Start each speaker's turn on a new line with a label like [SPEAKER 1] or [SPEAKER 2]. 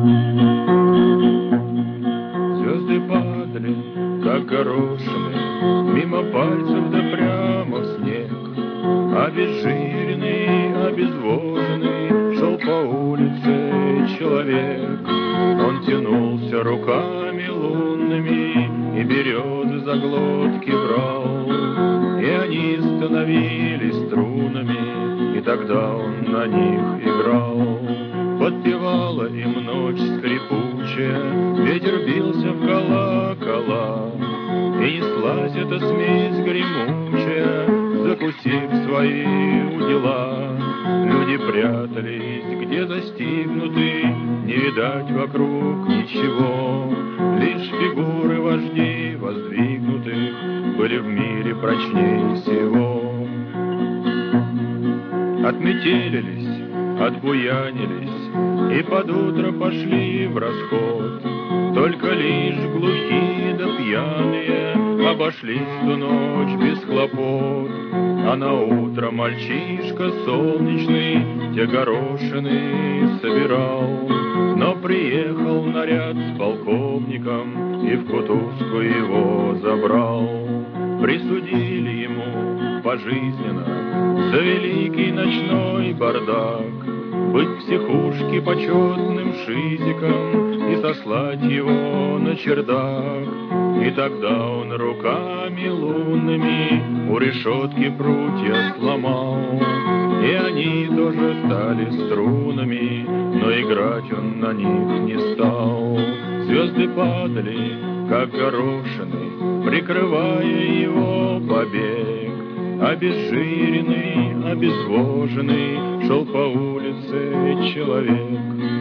[SPEAKER 1] Звезды падали, как горошины, мимо пальцев да прямо в снег. Обезжиренный, обезвоженный шел по улице человек. Он тянулся руками лунными и березы за глотки брал. И они становились струнами, и тогда он на них играл. Подпевала им ночь скрипучая, ветер бился в колокола, и неслась эта смесь гремучая, закусив свои удила. Люди прятались, где застигнуты, не видать вокруг ничего. Лишь фигуры вождей воздвигнутых были в мире прочней всего. Отметелились, отбуянились и под утро пошли в расход. Только лишь глухие да пьяные обошлись ту ночь без хлопот. А на утро мальчишка солнечный те горошины собирал. Но приехал наряд с полковником и в кутузку его забрал. Присудили ему пожизненно за великий ночной бардак быть в психушке почетным шизиком и сослать его на чердак. И тогда он руками лунными у решетки прутья сломал. И они тоже стали струнами, но играть он на них не стал. Звезды падали, как горошины, прикрывая его побег. Обезжиренный, обезвоженный шел по улице человек.